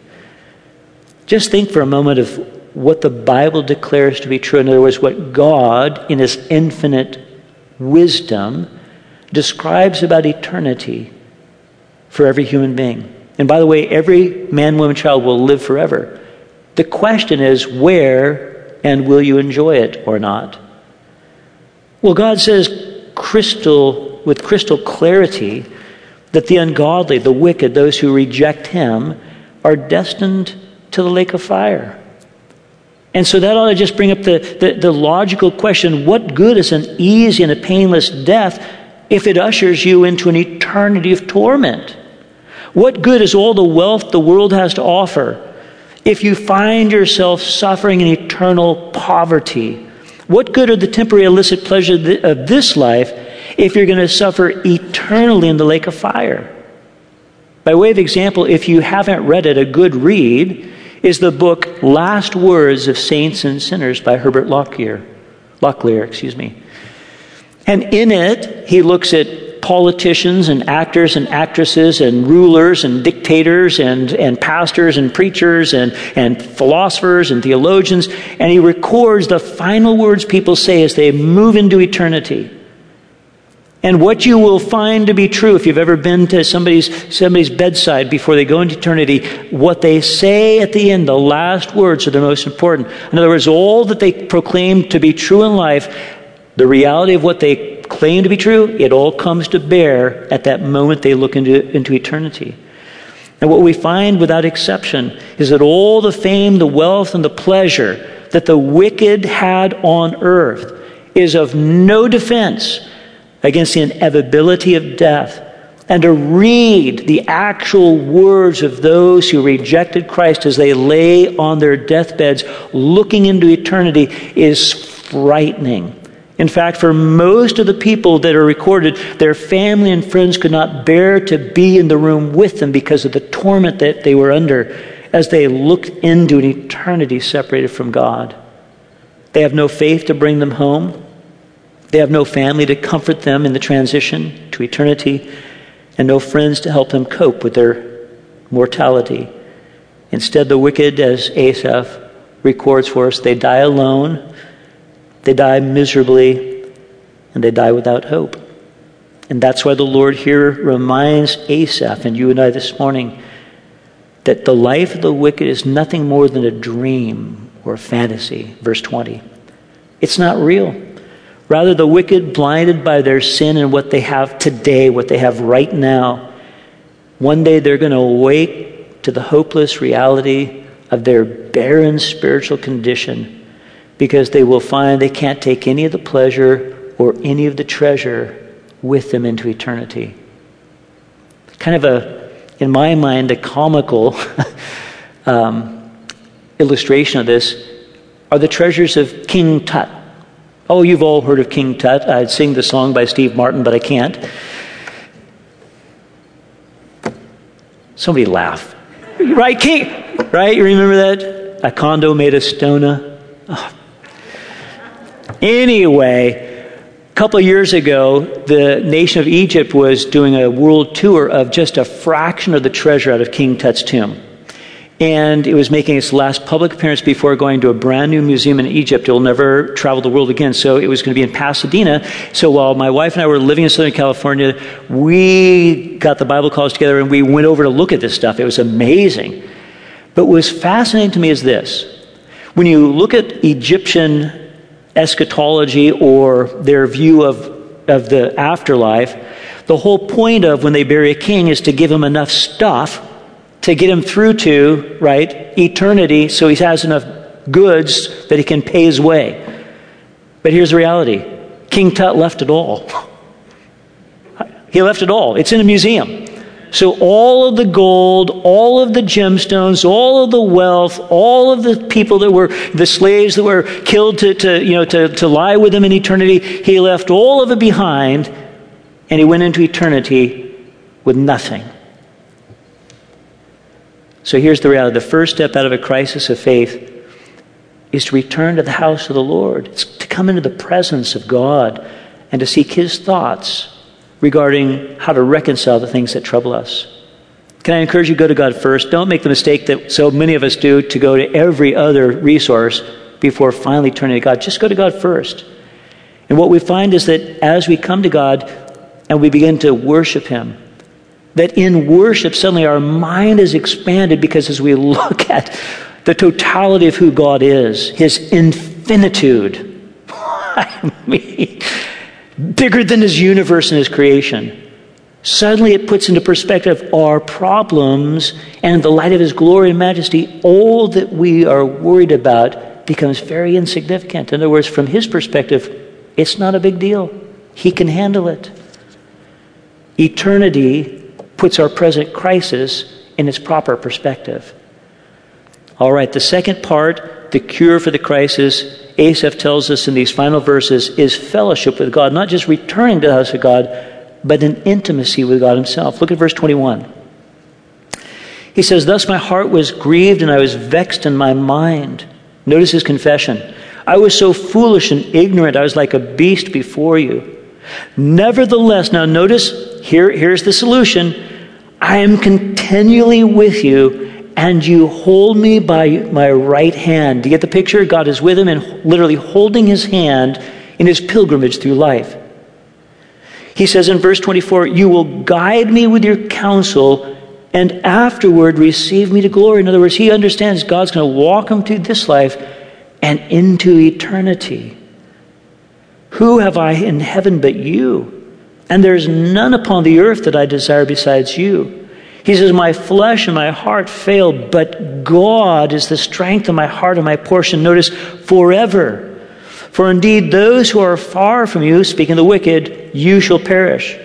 Just think for a moment of what the Bible declares to be true. In other words, what God, in his infinite wisdom, describes about eternity for every human being. And by the way, every man, woman, child will live forever. The question is, where and will you enjoy it or not? Well, God says crystal with crystal clarity that the ungodly, the wicked, those who reject him, are destined to the lake of fire. And so that ought to just bring up the, the, the logical question, what good is an easy and a painless death if it ushers you into an eternity of torment? What good is all the wealth the world has to offer if you find yourself suffering in eternal poverty? What good are the temporary illicit pleasures of this life if you're going to suffer eternally in the lake of fire? By way of example, if you haven't read it, a good read is the book Last Words of Saints and Sinners by Herbert Locklear. Locklear, excuse me. And in it, he looks at politicians and actors and actresses and rulers and dictators and, and pastors and preachers and, and philosophers and theologians, and he records the final words people say as they move into eternity. And what you will find to be true, if you've ever been to somebody's, somebody's bedside before they go into eternity, what they say at the end, the last words, are the most important. In other words, all that they proclaim to be true in life, the reality of what they claim to be true, it all comes to bear at that moment they look into, into eternity. And what we find without exception is that all the fame, the wealth, and the pleasure that the wicked had on earth is of no defense against the inevitability of death. And to read the actual words of those who rejected Christ as they lay on their deathbeds looking into eternity is frightening. In fact, for most of the people that are recorded, their family and friends could not bear to be in the room with them because of the torment that they were under as they looked into an eternity separated from God. They have no faith to bring them home. They have no family to comfort them in the transition to eternity, and no friends to help them cope with their mortality. Instead, the wicked, as Asaph records for us, they die alone, they die miserably, and they die without hope. And that's why the Lord here reminds Asaph and you and I this morning that the life of the wicked is nothing more than a dream or a fantasy. Verse twenty. It's not real. Rather, the wicked, blinded by their sin and what they have today, what they have right now, one day they're going to awake to the hopeless reality of their barren spiritual condition, because they will find they can't take any of the pleasure or any of the treasure with them into eternity. Kind of a, in my mind, a comical um, illustration of this are the treasures of King Tut. Oh, you've all heard of King Tut. I'd sing the song by Steve Martin, but I can't. Somebody laugh. Right, King? Right, you remember that? A condo made of stona. Oh. Anyway, a couple of years ago, the nation of Egypt was doing a world tour of just a fraction of the treasure out of King Tut's tomb. And it was making its last public appearance before going to a brand new museum in Egypt. It will never travel the world again. So it was going to be in Pasadena. So while my wife and I were living in Southern California, we got the Bible college together and we went over to look at this stuff. It was amazing. But what was fascinating to me is this. When you look at Egyptian eschatology or their view of, of the afterlife, the whole point of when they bury a king is to give him enough stuff to get him through to, right, eternity, so he has enough goods that he can pay his way. But here's the reality. King Tut left it all. He left it all. It's in a museum. So all of the gold, all of the gemstones, all of the wealth, all of the people that were, the slaves that were killed to, to you know, to, to lie with him in eternity, he left all of it behind, and he went into eternity with nothing. So here's the reality. The first step out of a crisis of faith is to return to the house of the Lord. It's to come into the presence of God and to seek His thoughts regarding how to reconcile the things that trouble us. Can I encourage you to go to God first? Don't make the mistake that so many of us do to go to every other resource before finally turning to God. Just go to God first. And what we find is that as we come to God and we begin to worship Him, that in worship, suddenly our mind is expanded, because as we look at the totality of who God is, His infinitude, I mean, bigger than His universe and His creation, suddenly it puts into perspective our problems, and in the light of His glory and majesty, all that we are worried about becomes very insignificant. In other words, from His perspective, it's not a big deal. He can handle it. Eternity puts our present crisis in its proper perspective. All right, the second part, the cure for the crisis, Asaph tells us in these final verses, is fellowship with God. Not just returning to the house of God, but an intimacy with God Himself. Look at verse twenty-one. He says, "Thus my heart was grieved and I was vexed in my mind." Notice his confession. "I was so foolish and ignorant, I was like a beast before you. Nevertheless, now notice, here, here's the solution. I am continually with you, and you hold me by my right hand. Do you get the picture? God is with him and literally holding his hand in his pilgrimage through life. He says in verse twenty-four, you will guide me with your counsel, and afterward receive me to glory. In other words, he understands God's going to walk him through this life and into eternity. Who have I in heaven but you? And there's none upon the earth that I desire besides you. He says, my flesh and my heart fail, but God is the strength of my heart and my portion. Notice, forever. For indeed, those who are far from you, speaking of the wicked, you shall perish.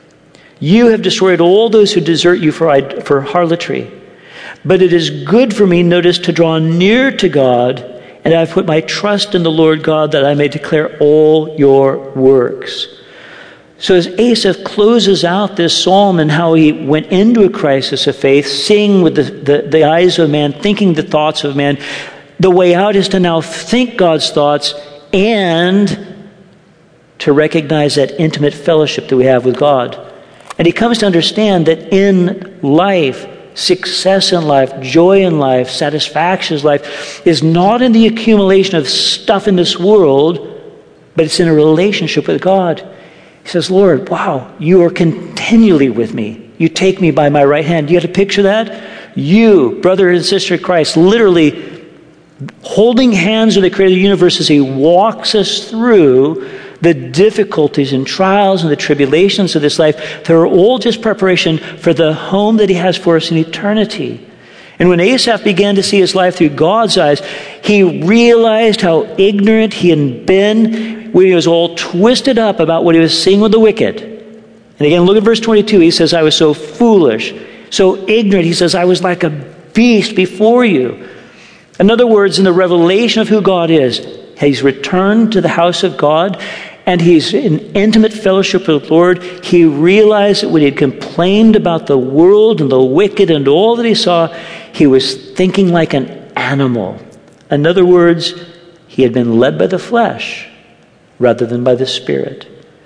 You have destroyed all those who desert you for, for harlotry. But it is good for me, notice, to draw near to God, and I've put my trust in the Lord God that I may declare all your works. So as Asaph closes out this psalm and how he went into a crisis of faith, seeing with the, the, the eyes of man, thinking the thoughts of man, the way out is to now think God's thoughts and to recognize that intimate fellowship that we have with God. And he comes to understand that in life, success in life, joy in life, satisfaction in life is not in the accumulation of stuff in this world, but it's in a relationship with God. He says, Lord, wow, you are continually with me. You take me by my right hand. Do you have to picture that? You, brother and sister in Christ, literally holding hands with the creator of the universe as he walks us through the difficulties and trials and the tribulations of this life. They're all just preparation for the home that he has for us in eternity. And when Asaph began to see his life through God's eyes, he realized how ignorant he had been when he was all twisted up about what he was seeing with the wicked. And again, look at verse twenty-two. He says, I was so foolish, so ignorant. He says, I was like a beast before you. In other words, in the revelation of who God is, he's returned to the house of God, and he's in intimate fellowship with the Lord. He realized that when he had complained about the world and the wicked and all that he saw, he was thinking like an animal. In other words, he had been led by the flesh rather than by the Spirit.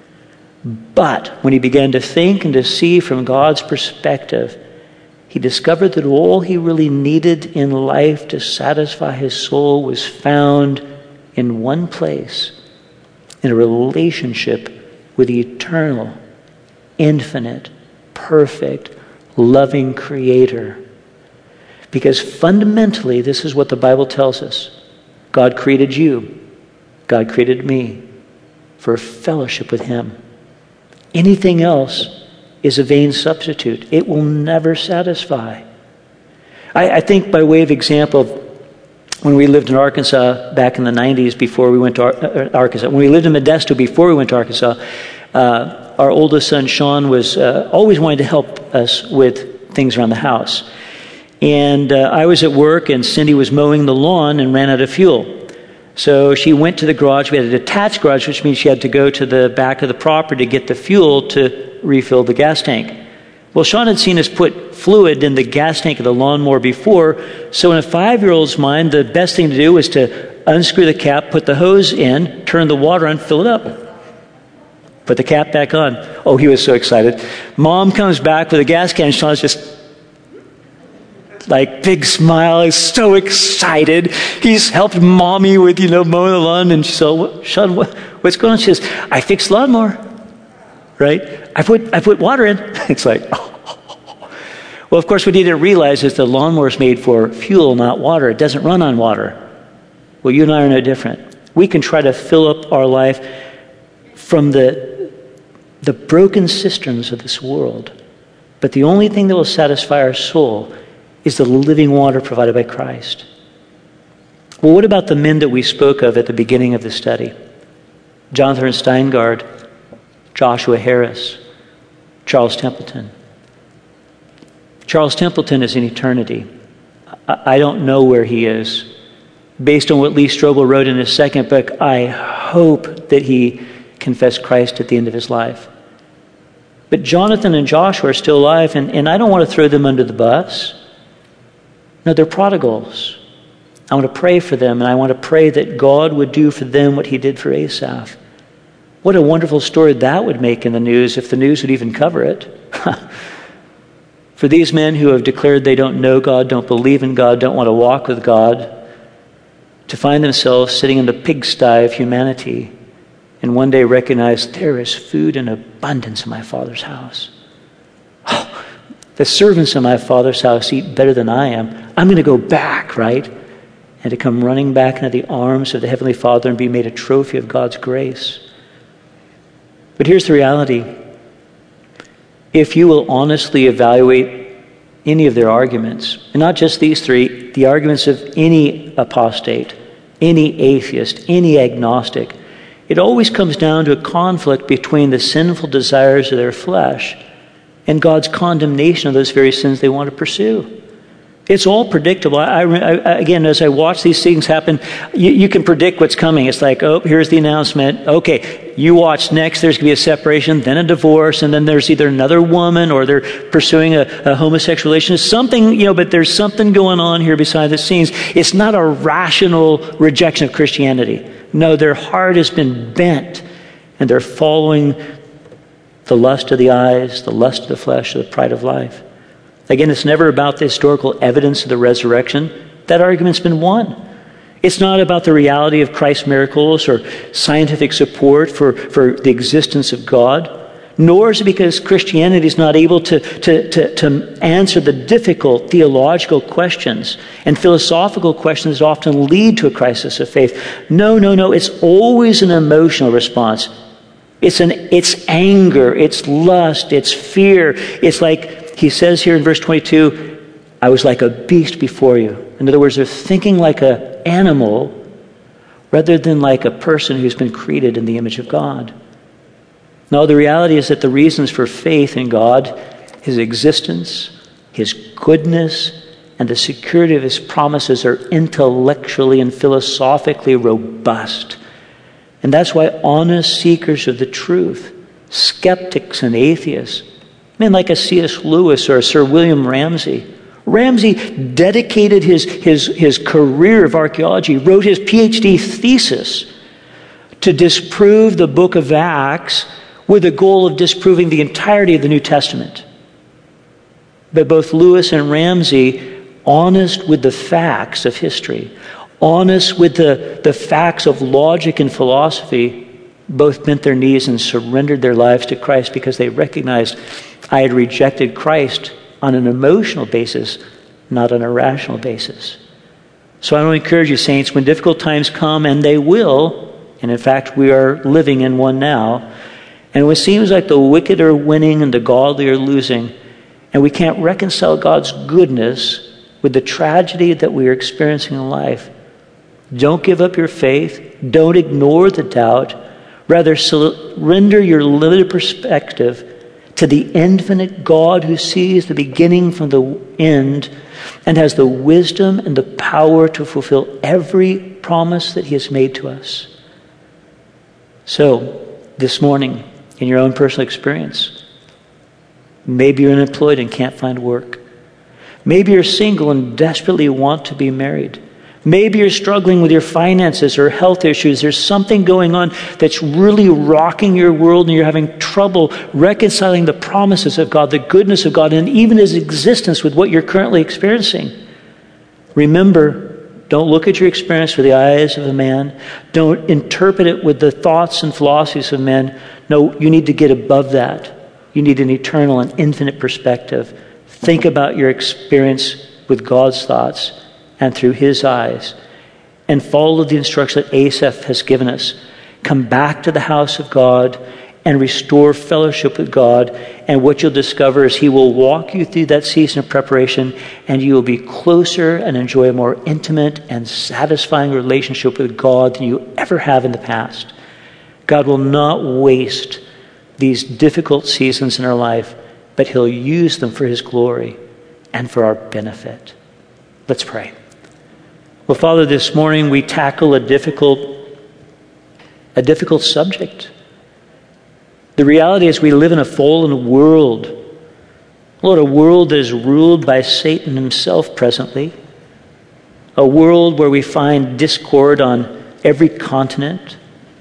But when he began to think and to see from God's perspective, he discovered that all he really needed in life to satisfy his soul was found in one place, in a relationship with the eternal, infinite, perfect, loving Creator. Because fundamentally, this is what the Bible tells us. God created you. God created me for a fellowship with him. Anything else is a vain substitute. It will never satisfy. I, I think by way of example, when we lived in Arkansas back in the nineties before we went to Ar- Arkansas, when we lived in Modesto before we went to Arkansas, uh, our oldest son, Sean, was uh, always wanting to help us with things around the house. And uh, I was at work, and Cindy was mowing the lawn and ran out of fuel. So she went to the garage. We had a detached garage, which means she had to go to the back of the property to get the fuel to refill the gas tank. Well, Sean had seen us put fluid in the gas tank of the lawnmower before, so in a five-year-old's mind, the best thing to do was to unscrew the cap, put the hose in, turn the water on, fill it up. Put the cap back on. Oh, he was so excited. Mom comes back with a gas can, and Sean's just like big smile. He's so excited. He's helped Mommy with, you know, mowing the lawn, and she said, Sean, what, what's going on? She says, I fixed the lawnmower. Right? I put I put water in. It's like, oh. Well, of course, what he didn't realize is the lawnmower is made for fuel, not water. It doesn't run on water. Well, you and I are no different. We can try to fill up our life from the the broken cisterns of this world, but the only thing that will satisfy our soul is the living water provided by Christ. Well, what about the men that we spoke of at the beginning of the study? Jonathan Steingard, Joshua Harris, Charles Templeton. Charles Templeton is in eternity. I don't know where he is. Based on what Lee Strobel wrote in his second book, I hope that he confessed Christ at the end of his life. But Jonathan and Joshua are still alive, and, and I don't want to throw them under the bus. No, they're prodigals. I want to pray for them, and I want to pray that God would do for them what he did for Asaph. What a wonderful story that would make in the news if the news would even cover it. For these men who have declared they don't know God, don't believe in God, don't want to walk with God, to find themselves sitting in the pigsty of humanity and one day recognize there is food in abundance in my Father's house. Oh, the servants in my Father's house eat better than I am. I'm going to go back, right? And to come running back into the arms of the Heavenly Father and be made a trophy of God's grace. But here's the reality. If you will honestly evaluate any of their arguments, and not just these three, the arguments of any apostate, any atheist, any agnostic, it always comes down to a conflict between the sinful desires of their flesh and God's condemnation of those very sins they want to pursue. It's all predictable. I, I, again, as I watch these things happen, you, you can predict what's coming. It's like, oh, here's the announcement. Okay, you watch next. There's going to be a separation, then a divorce, and then there's either another woman or they're pursuing a, a homosexual relationship. Something, you know, but there's something going on here behind the scenes. It's not a rational rejection of Christianity. No, their heart has been bent, and they're following the lust of the eyes, the lust of the flesh, the pride of life. Again, it's never about the historical evidence of the resurrection. That argument's been won. It's not about the reality of Christ's miracles or scientific support for, for the existence of God, nor is it because Christianity is not able to, to, to, to answer the difficult theological questions and philosophical questions that often lead to a crisis of faith. No, no, no. It's always an emotional response. It's an it's anger, it's lust, it's fear. It's like he says here in verse twenty-two, I was like a beast before you. In other words, they're thinking like an animal rather than like a person who's been created in the image of God. No, the reality is that the reasons for faith in God, his existence, his goodness, and the security of his promises are intellectually and philosophically robust. And that's why honest seekers of the truth, skeptics and atheists, men like a C S Lewis or a Sir William Ramsay. Ramsay dedicated his, his, his career of archaeology, wrote his PhD thesis to disprove the book of Acts with the goal of disproving the entirety of the New Testament. But both Lewis and Ramsay, honest with the facts of history, honest with the, the facts of logic and philosophy, both bent their knees and surrendered their lives to Christ because they recognized I had rejected Christ on an emotional basis, not on a rational basis. So I want to encourage you, saints, when difficult times come, and they will, and in fact we are living in one now, and when it seems like the wicked are winning and the godly are losing, and we can't reconcile God's goodness with the tragedy that we are experiencing in life, don't give up your faith. Don't ignore the doubt. Rather, surrender your limited perspective to the infinite God who sees the beginning from the end and has the wisdom and the power to fulfill every promise that he has made to us. So, this morning, in your own personal experience, maybe you're unemployed and can't find work. Maybe you're single and desperately want to be married. Maybe you're struggling with your finances or health issues. There's something going on that's really rocking your world and you're having trouble reconciling the promises of God, the goodness of God, and even his existence with what you're currently experiencing. Remember, don't look at your experience with the eyes of a man. Don't interpret it with the thoughts and philosophies of men. No, you need to get above that. You need an eternal and infinite perspective. Think about your experience with God's thoughts and through his eyes, and follow the instruction that Asaph has given us. Come back to the house of God and restore fellowship with God, and what you'll discover is he will walk you through that season of preparation, and you will be closer and enjoy a more intimate and satisfying relationship with God than you ever have in the past. God will not waste these difficult seasons in our life, but he'll use them for his glory and for our benefit. Let's pray. Well, Father, this morning we tackle a difficult, a difficult subject. The reality is we live in a fallen world. Lord, a world that is ruled by Satan himself presently. A world where we find discord on every continent.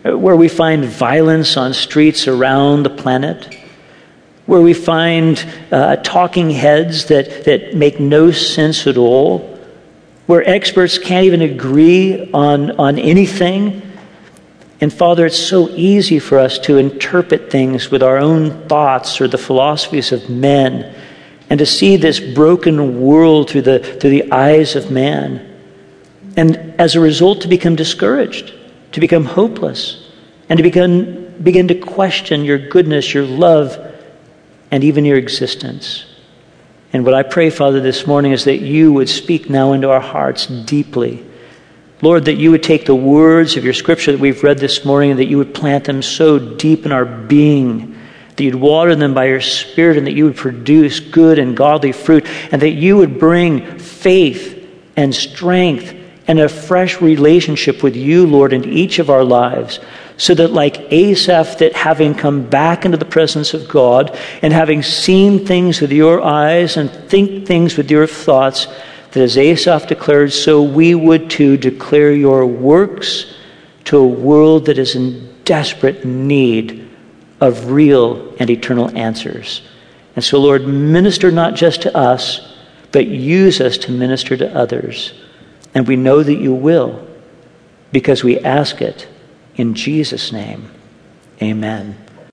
where we find violence on streets around the planet, where we find uh, talking heads that, that make no sense at all, where experts can't even agree on, on anything. And Father, it's so easy for us to interpret things with our own thoughts or the philosophies of men, and to see this broken world through the, through the eyes of man. And as a result, to become discouraged, to become hopeless, and to begin, begin to question your goodness, your love, and even your existence. And what I pray, Father, this morning is that you would speak now into our hearts deeply. Lord, that you would take the words of your scripture that we've read this morning and that you would plant them so deep in our being, that you'd water them by your Spirit, and that you would produce good and godly fruit, and that you would bring faith and strength and a fresh relationship with you, Lord, in each of our lives, so that like Asaph, that having come back into the presence of God and having seen things with your eyes and think things with your thoughts, that as Asaph declared, so we would too declare your works to a world that is in desperate need of real and eternal answers. And so, Lord, minister not just to us, but use us to minister to others. And we know that you will, because we ask it in Jesus' name. Amen.